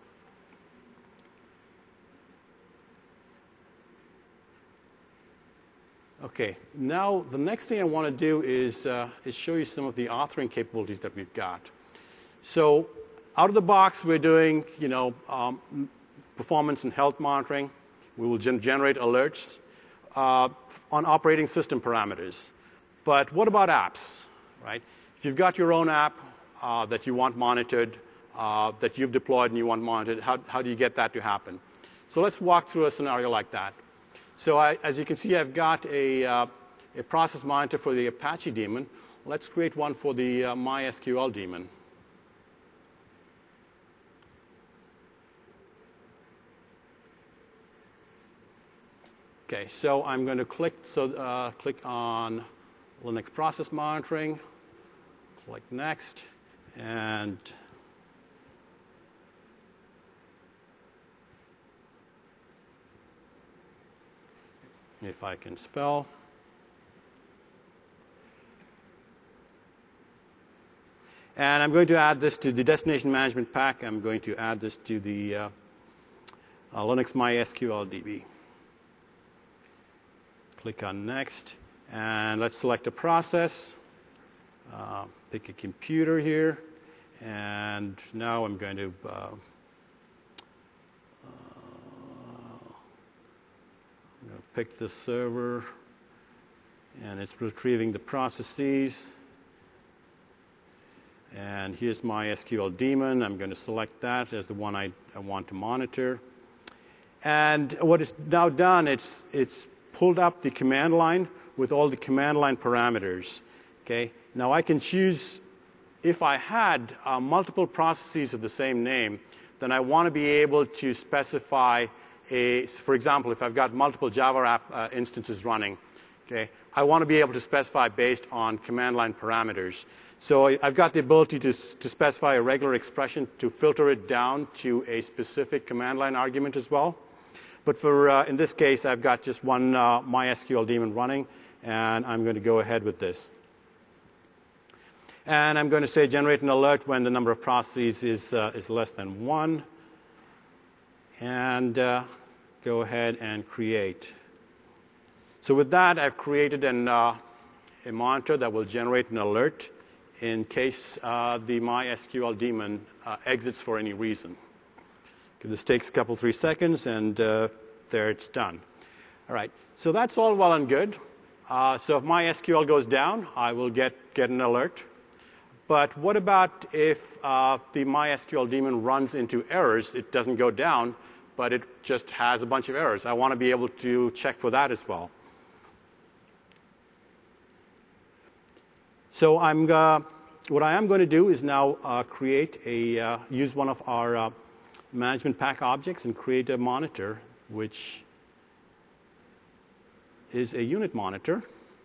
Okay, now the next thing I want to do is show you some of the authoring capabilities that we've got. So out of the box, we're doing performance and health monitoring. We will generate alerts on operating system parameters. But what about apps, right? If you've got your own app that you want monitored, that you've deployed and you want monitored, how do you get that to happen? So let's walk through a scenario like that. So as you can see, I've got a process monitor for the Apache daemon. Let's create one for the MySQL daemon. Okay, so I'm going to click on Linux process monitoring, click next, and if I can spell. And I'm going to add this to the destination management pack. I'm going to add this to the Linux MySQL DB. Click on next, and let's select a process. Pick a computer here, and now I'm going to pick the server, and it's retrieving the processes. And here's my SQL daemon. I'm going to select that as the one I want to monitor. And what it's now done, it's pulled up the command line with all the command line parameters. Okay. Now I can choose, if I had multiple processes of the same name, then I want to be able to specify for example, if I've got multiple Java app instances running, okay, I want to be able to specify based on command line parameters. So I've got the ability to specify a regular expression to filter it down to a specific command line argument as well. But for in this case, I've got just one MySQL daemon running, and I'm going to go ahead with this. And I'm going to say generate an alert when the number of processes is less than 1. And go ahead and create. So with that, I've created a monitor that will generate an alert in case the MySQL daemon exits for any reason. Okay, this takes a couple, 3 seconds, and there it's done. All right, so that's all well and good. So if MySQL goes down, I will get an alert. But what about if the MySQL daemon runs into errors? It doesn't go down, but it just has a bunch of errors. I want to be able to check for that as well. So what I am going to do is now use one of our management pack objects and create a monitor, which is a unit monitor.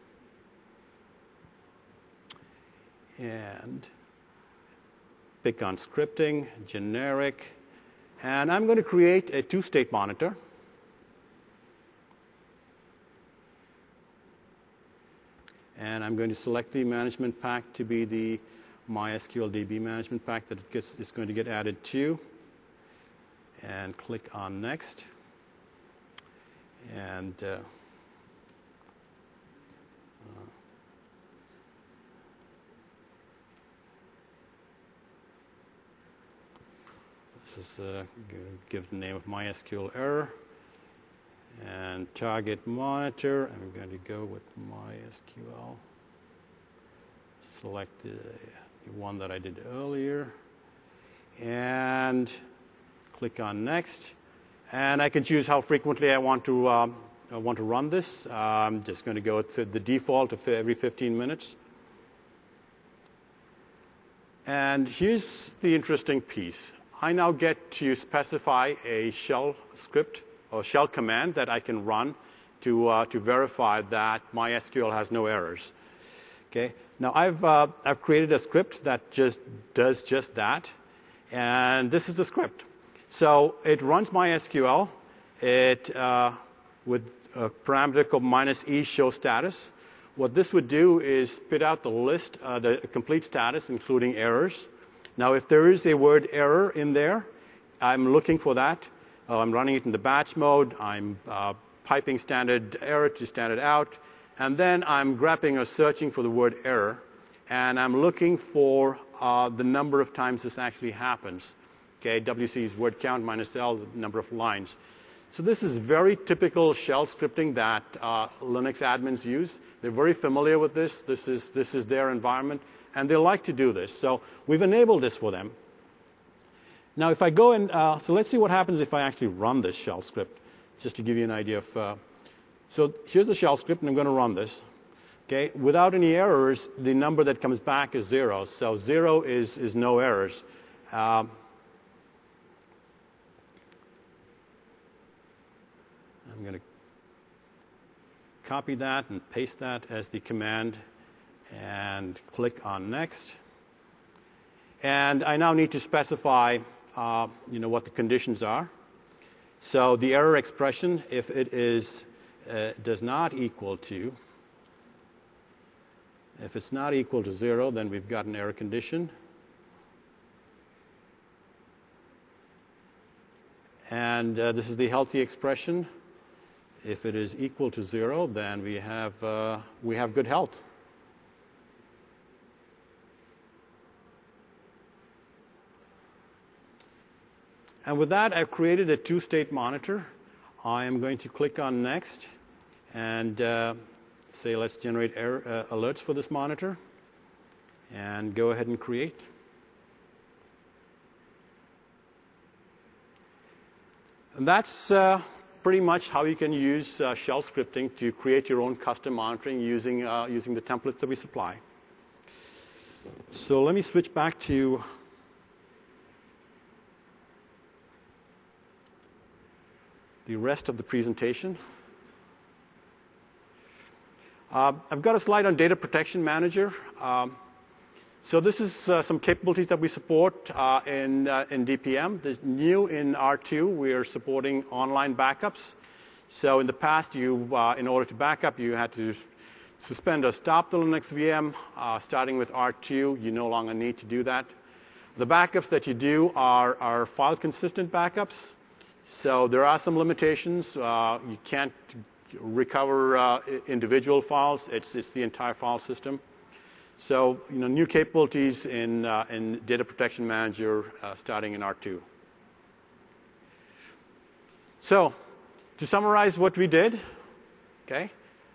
And pick on scripting, generic. And I'm going to create a 2-state monitor. And I'm going to select the management pack to be the MySQL DB management pack that it's going to get added to. And click on next. And this is give the name of MySQL error. And target monitor, I'm going to go with MySQL. Select the one that I did earlier. And click on next. And I can choose how frequently I want to run this. I'm just going to go with the default of every 15 minutes. And here's the interesting piece. I now get to specify a shell script or shell command that I can run to verify that MySQL has no errors. Okay. Now I've created a script that just does just that, and this is the script. So it runs MySQL. It with a parameter called -e show status. What this would do is spit out the list, the complete status, including errors. Now, if there is a word error in there, I'm looking for that. I'm running it in the batch mode. I'm piping standard error to standard out. And then I'm grabbing or searching for the word error. And I'm looking for the number of times this actually happens. Okay, WC is word count minus L, the number of lines. So this is very typical shell scripting that Linux admins use. They're very familiar with this. This is their environment, and they like to do this. So we've enabled this for them. Now, if I go and so let's see what happens if I actually run this shell script, just to give you an idea of. So here's the shell script, and I'm going to run this. Okay, without any errors, the number that comes back is 0. So 0 is no errors. I'm going to copy that and paste that as the command and click on next. And I now need to specify what the conditions are. So the error expression, if it is does not equal to, if it's not equal to 0, then we've got an error condition. And this is the healthy expression. If it is equal to 0, then we have good health. And with that, I've created a two-state monitor. I am going to click on next and say let's generate error alerts for this monitor, and go ahead and create. And that's pretty much how you can use shell scripting to create your own custom monitoring using the templates that we supply. So let me switch back to the rest of the presentation. I've got a slide on Data Protection Manager. So this is some capabilities that we support in DPM. There's new in R2. We are supporting online backups. So in the past, in order to back up, you had to suspend or stop the Linux VM. Starting with R2, you no longer need to do that. The backups that you do are file-consistent backups. So there are some limitations. You can't recover individual files. It's the entire file system. So, new capabilities in Data Protection Manager starting in R2. So, to summarize what we did, okay,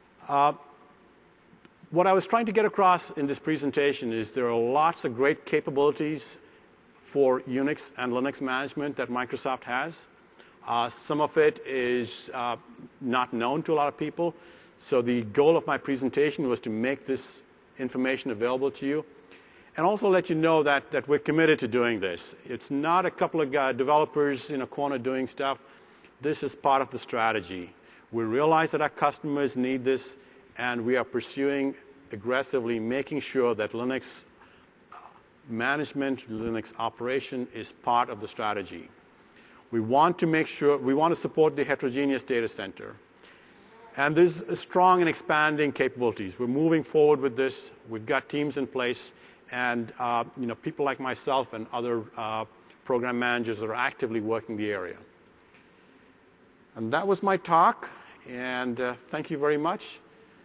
what I was trying to get across in this presentation is there are lots of great capabilities for Unix and Linux management that Microsoft has. Some of it is not known to a lot of people. So the goal of my presentation was to make this information available to you, and also let you know that we're committed to doing this. It's not a couple of developers in a corner doing stuff. This is part of the strategy. We realize that our customers need this, and we are pursuing aggressively making sure that Linux management, Linux operation is part of the strategy. We want to make sure, we want to support the heterogeneous data center. And there's strong and expanding capabilities. We're moving forward with this. We've got teams in place, and people like myself and other program managers are actively working the area. And that was my talk, and thank you very much.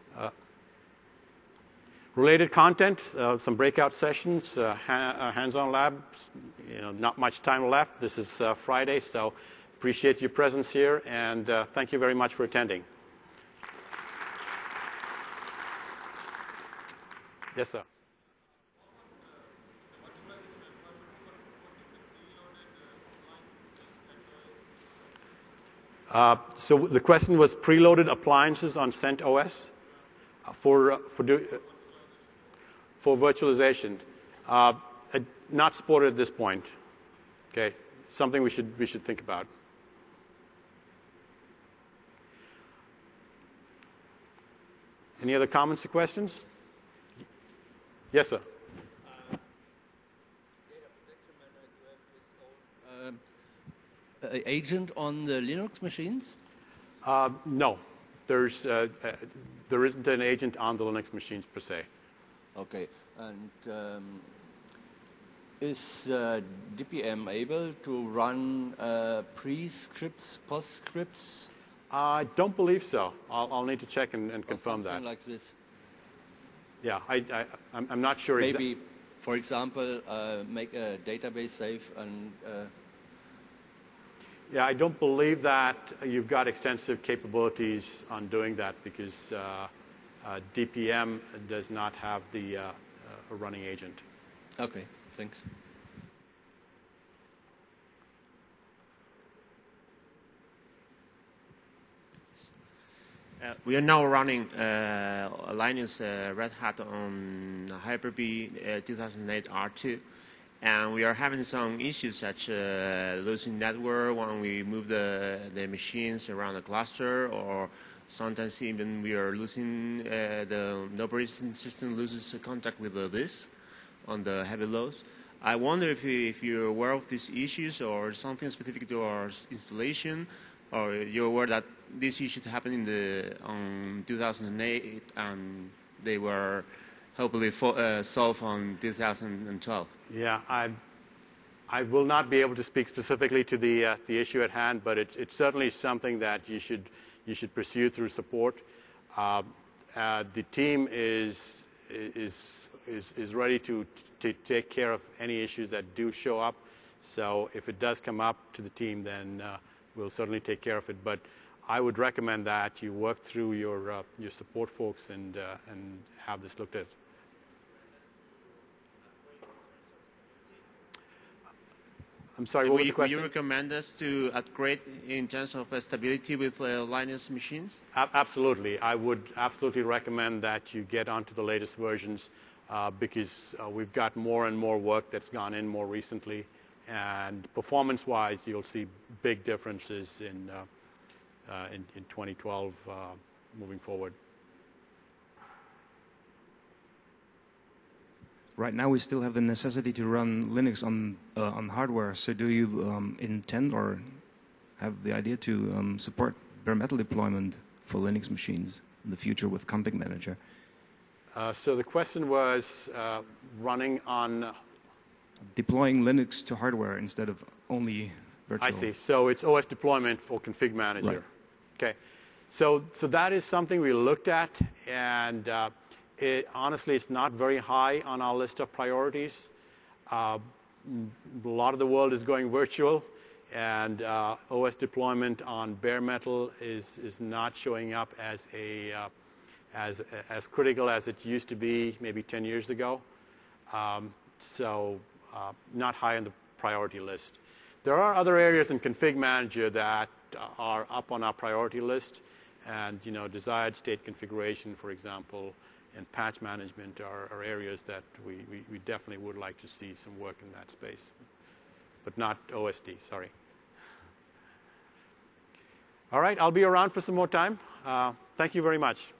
Related content, some breakout sessions, hands-on labs. Not much time left. This is Friday, so appreciate your presence here, and thank you very much for attending. Yes, sir. So the question was preloaded appliances on CentOS for virtualization. Not supported at this point. Okay, something we should think about. Any other comments or questions? Yes, sir. Agent on the Linux machines? No, there isn't an agent on the Linux machines per se. Okay, and is DPM able to run pre-scripts, post-scripts? I don't believe so. I'll need to check and confirm that. Something like this. Yeah, I'm not sure. Maybe, for example, make a database safe and. Yeah, I don't believe that you've got extensive capabilities on doing that because DPM does not have the a running agent. Okay, thanks. We are now running Linux Red Hat on Hyper-V 2008 R2. And we are having some issues such losing network when we move the machines around the cluster, or sometimes even we are losing the operating system loses contact with the disk on the heavy loads. I wonder if you're aware of these issues or something specific to our installation, or you're aware that these issues happened on 2008 and they were hopefully solved on 2012. Yeah, I will not be able to speak specifically to the issue at hand, but it's certainly something that you should pursue through support. The team is ready to take care of any issues that do show up. So if it does come up to the team, then we'll certainly take care of it. But I would recommend that you work through your support folks and have this looked at. I'm sorry, what was the question? Would you recommend us to upgrade in terms of stability with Linux machines? Absolutely. I would absolutely recommend that you get onto the latest versions because we've got more and more work that's gone in more recently. And performance-wise, you'll see big differences in 2012 moving forward. Right now, we still have the necessity to run Linux on hardware. So, do you intend or have the idea to support bare metal deployment for Linux machines in the future with Config Manager? So the question was running on deploying Linux to hardware instead of only virtual. I see. So it's OS deployment for Config Manager. Right. Okay. So that is something we looked at, and honestly, it's not very high on our list of priorities. A lot of the world is going virtual, and OS deployment on bare metal is not showing up as as critical as it used to be maybe 10 years ago. So not high on the priority list. There are other areas in Config Manager that are up on our priority list, and desired state configuration, for example, and patch management are areas that we definitely would like to see some work in that space, but not OSD, sorry. All right, I'll be around for some more time. Thank you very much.